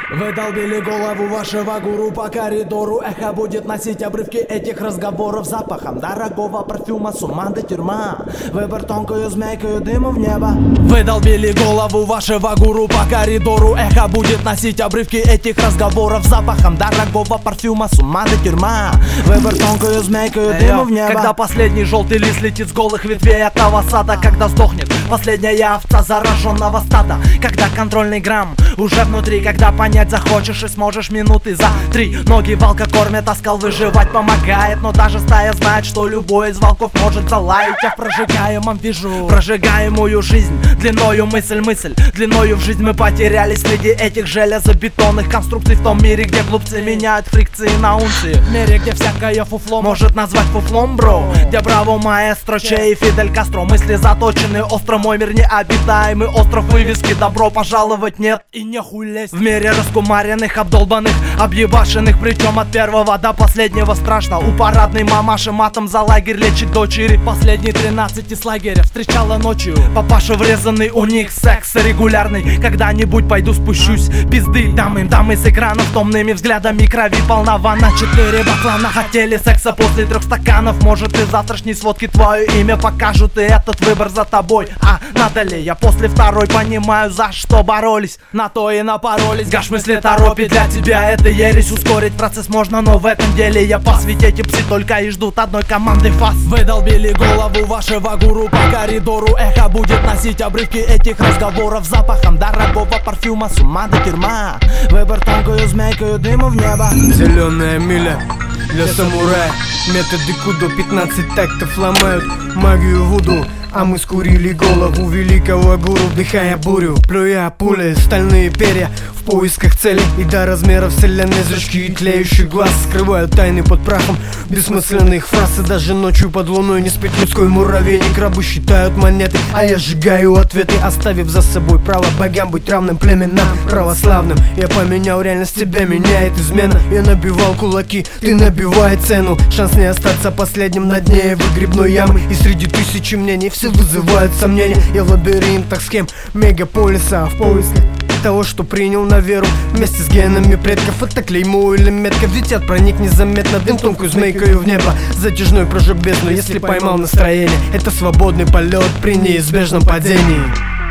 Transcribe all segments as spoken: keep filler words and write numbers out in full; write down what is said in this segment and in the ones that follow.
Вы долбили голову вашего гуру по коридору. Эхо будет носить обрывки этих разговоров запахом дорогого парфюма, с ума до тюрьма. Выбор тонкую змейкою дыму в небо. Вы долбили голову вашего гуру по коридору. Эхо будет носить обрывки этих разговоров запахом дорогого парфюма, с ума до тюрьма. Выбор тонкую змейкою дыму в небо. Когда последний желтый лист летит с голых ветвей этого сада, когда сдохнет последняя овца зараженного стада, когда контрольный грамм уже внутри, когда понять захочешь и сможешь минуты за три. Ноги волка кормят, а скал выживать помогает. Но даже стая знает, что любой из волков может залаять. Я в прожигаемом вижу прожигаемую жизнь, длиною мысль, мысль длиною в жизнь. Мы потерялись среди этих железобетонных конструкций, в том мире, где глупцы меняют фрикции на унции, в мире, где всякое фуфло может назвать фуфлом, бро, где браво, маэстро, Че и Фидель Кастро. Мысли заточены остро, мой мир необитаемый остров вывески. Добро пожаловать нет и нехуй лезть. В мире раскумаренных, обдолбанных, объебашенных, причем от первого до последнего страшно. У парадной мамаши матом за лагерь лечит дочери. Последние тринадцать из лагеря встречала ночью папаша врезанный, у них секс регулярный. Когда-нибудь пойду спущусь, пизды дам им, дам из экранов томными взглядами, крови полна ванна. Четыре баклана хотели секса после трех стаканов. Может, и завтрашней сводки твое имя покажут, и этот выбор за тобой. А надо ли? Я после второй понимаю, за что боролись, на то и напоролись. Гаш мысли торопит, для тебя это ересь. Ускорить процесс можно, но в этом деле я пас. Ведь эти псы только и ждут одной команды фас. Вы долбили голову вашего гуру по коридору. Эхо будет носить обрывки этих разговоров запахом дорогого парфюма, с ума до тюрьма. Выбор тонкую змейкою дыму в небо. Зеленая миля для самурая. Методы кудо, пятнадцать тактов ломают магию вуду. А мы скурили голову великого гуру, вдыхая бурю, плюя пули, стальные перья в поисках цели. И до размера вселенной зрачки и тлеющих глаз скрывают тайны под прахом бессмысленных фраз. И даже ночью под луной не спит людской муравейник. Рабы считают монеты, а я сжигаю ответы, оставив за собой право богам быть равным племенам православным. Я поменял реальность, тебя меняет измена. Я набивал кулаки, ты набивай цену. Шанс не остаться последним на дне выгребной ямы. И среди тысячи мнений все вызывают сомнения. Я в лабиринтах схем мегаполиса, в поисках того, что принял на веру. Вместе с генами предков это клеймо или метка. Взлетят, проник незаметно дым тонкую змейкою в небо. Затяжной прожег бездну, если поймал настроение. Это свободный полет при неизбежном падении.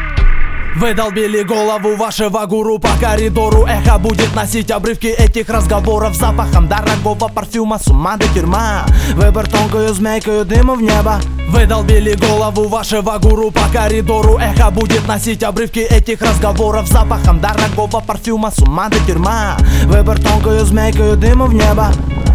Вы долбили голову вашего гуру по коридору. Эхо будет носить обрывки этих разговоров запахом дорогого парфюма, с ума до тюрьма. Выбор тонкую змейкою дыму в небо. Вы долбили голову вашего гуру по коридору. Эхо будет носить обрывки этих разговоров запахом дорогого парфюма, с ума до тюрьма. Выбор тонкую змейкою дыму в небо.